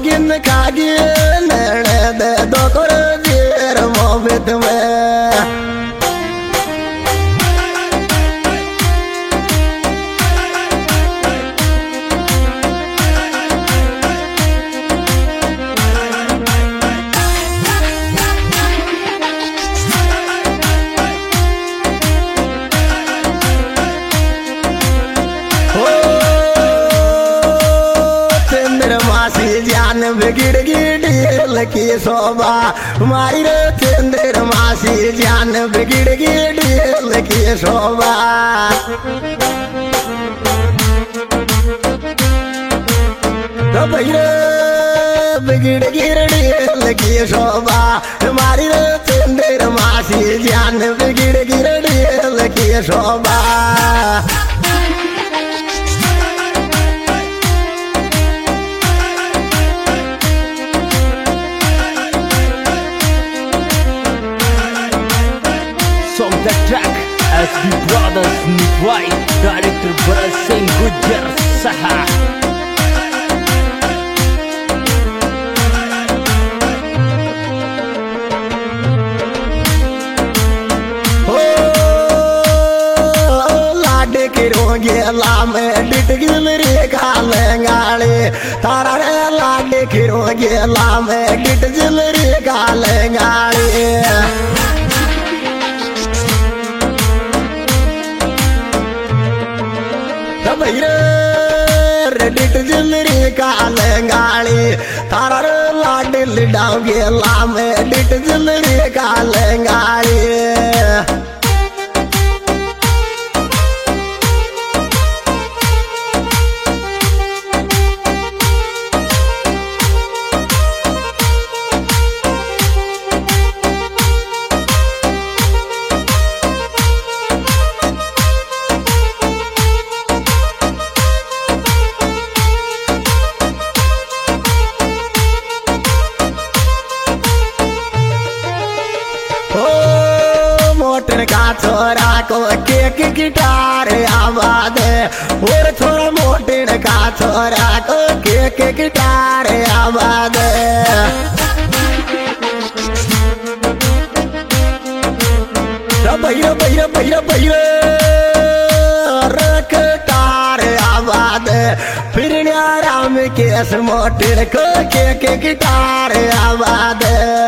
गिन खागी नड़े दे दो कर देर मोहब्बत में जान बिगड़ गिड़ की शोभा मारी रे चंद्र मासी जान बिगड़ गिड़ की शोभा तो भैया बिगड़ गिड़ की शोभा मारी रे चंद्र मासी जान बिगड़ गिड़ की शोभा The track SB Brothers Nivai Director Bharat Singh Gujjar Saha लाडे के रोगे लाम डिट गिल रे गाले तारा रे लाडे के रोगे लाम डिट गिल रे गाले रेडिट जिमरी काले गाली तारा लाडिल डाउगे लाम डिट जिमरी काले गाली मोटर का छोरा को केक गिटार आवाज और थोड़ा मोटर का छोरा को केक गिटार आवाज भैया भैया भैया भैया रखतार आवाज फिर राम केस मोटर को केक गिटार आवाज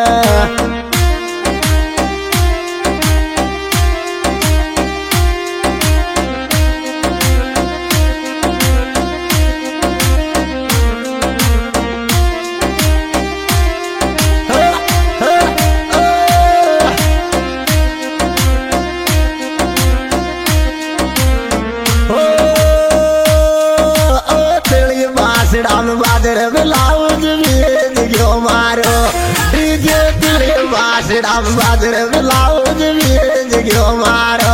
राम बादर ब्लाउज भेज गयो मारो डीजे तेरे बास राम बादर ब्लाउज भेज गयो मारो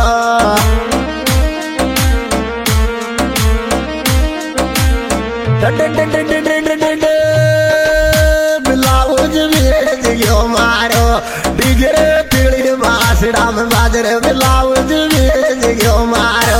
ब्लाउज भेज गयो मारो डीजे तेरे बास राम बादर ब्लाउज भेज गयो मारो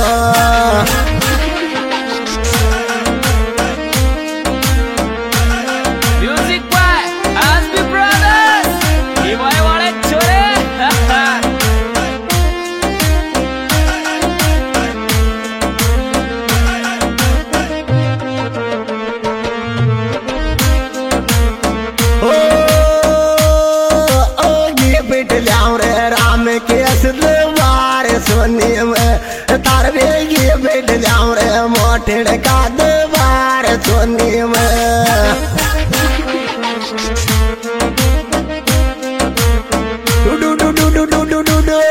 सोनी में तार ये बैठ जाऊं रे मोटेड़ का दबार सोनी में डू डू डू डू डू डू डू डू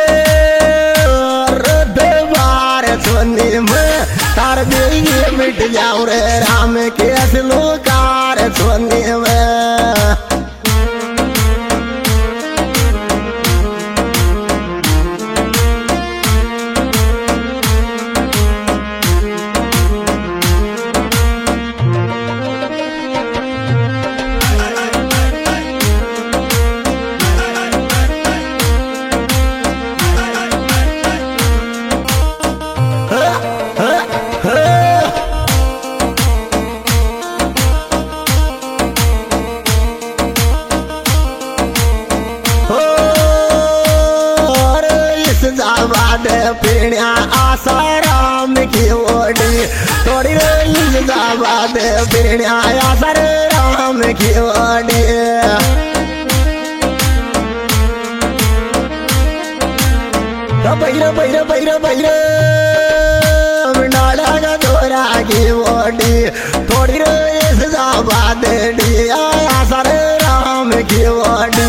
दबार सोनी में तार ये बैठ जाऊं रे राम के असलो कार सोनी में बाद पीणिया आसाराम की ओडी थोड़ी बाद पीणिया आसाराम की ओडी बैर बैर बैर बैर डाला का तोरा की ओडी थोड़ी बाद आसार राम की ओडी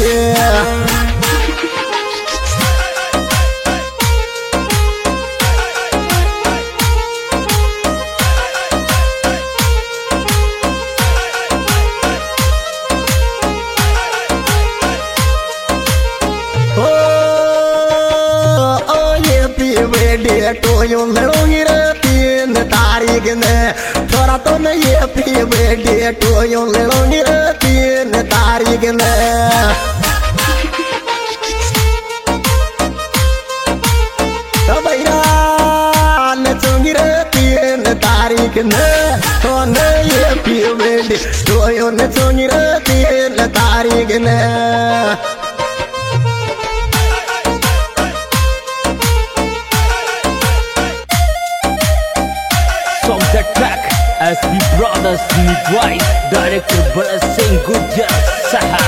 टोयो लड़ोगी रे 3 तारीख ने थोड़ा तो नहीं ये पी बेटी टोयो लड़ोगी रे 3 तारीख ने भैया नचोगी रे 3 तारीख ने तो नहीं ये पी बेटी टोयो नचोगी रे 3 तारीख ने From the track, SB Brothers Nick White, director Bharat Singh Gujjar Saha.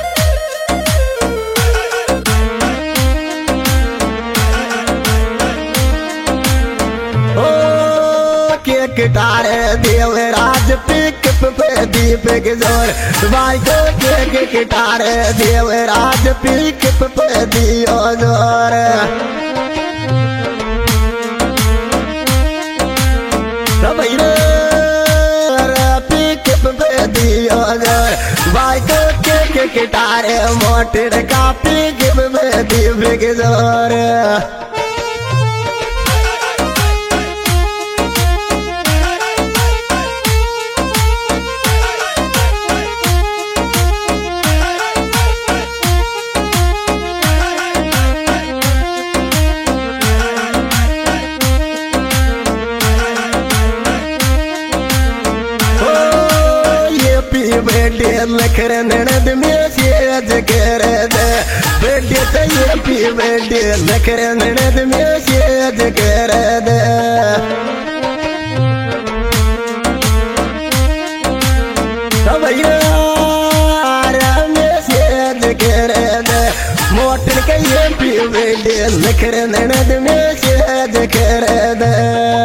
Guitar Devraj पिक पे दीपक जोर भाई को के गिटार देवराज पिक पे दियो जोर पिक पे दियो जोर भाई को के गिटार मोटर का पिक पे दीपक जोर बेटे लखर ननद में सेज कर दे बेटे ये पी बेटे लखर ननद में सेज कर दे भैया में सेज कर दे मोटर के ये पी बेटे लखर ननद में सेज कर दे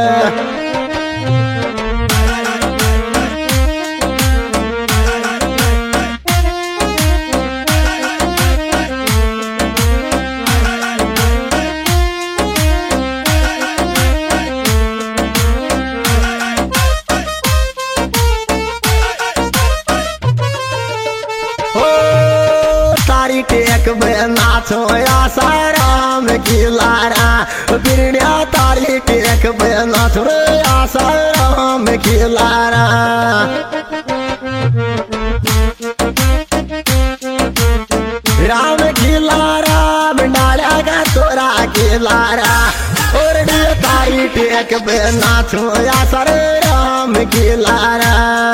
टेक नाचो आसाराम की लारा बिरड़िया तारी टेक नाचो आसाराम की लारा राम की लारा डाला का तोरा की लारा और तारी टेक नाचो आसाराम की लारा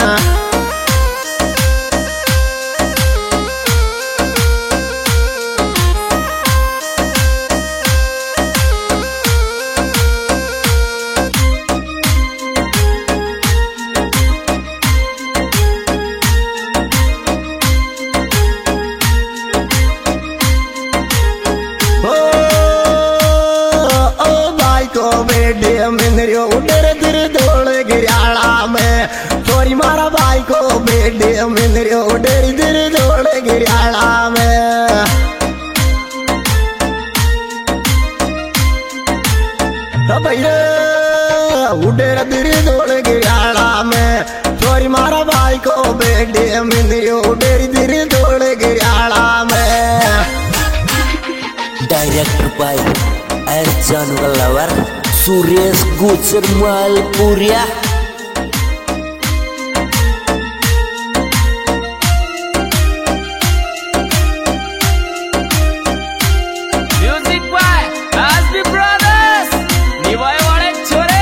मिनरियो उडर दिर दौड़ गिराला में थोड़ी मारा भाई को बेटे मिनरियो उडर दिर दौड़ गिराला में भैया उडर दिर दौड़ गिराला में थोड़ी मारा भाई को बेटे मिनरियो उडर दिर दौड़ गिराला में डायरेक्टर बाय अर्जुन गलावर Suresh Gujjar Malpuria. Music by SB Brothers. Nivoy wale chore.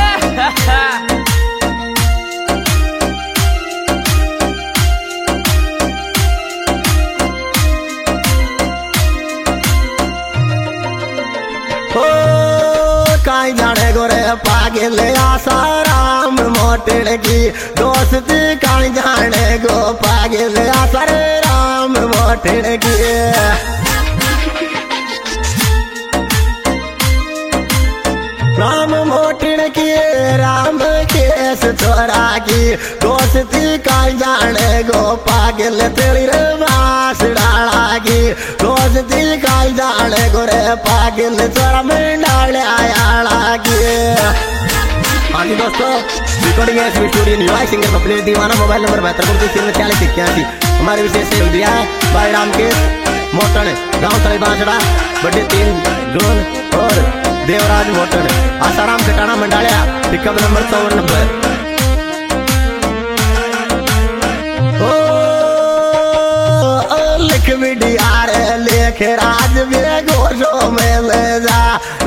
Oh काई जाने गोरे पागल आसाराम मोटड़ की दोस्ती काई जाने गो पागल आसार राम मोटड़ की राम मोटड़ की राम केस छोरा की दोस्ती काई जाने गो पागल तेरी रे बास डाला की दोस्ती काई जाने गोरे पागल छोरा में डाले आया की। हाँ जी दोस्तों, रिकॉर्डिंग है स्टूडियो निवाई सिंगर पपले दीवाना मोबाइल नंबर 72 हमारे विशेष सहयोग दिया है भाई राम के मोटन गाँव तले बांसड़ा बड़े 3 ड्रोन और देवराज मोटन आसाराम कटाना मंडालिया पिकअप नंबर 54। लिख बिटिया रे लेख राज में गोशो में ले जा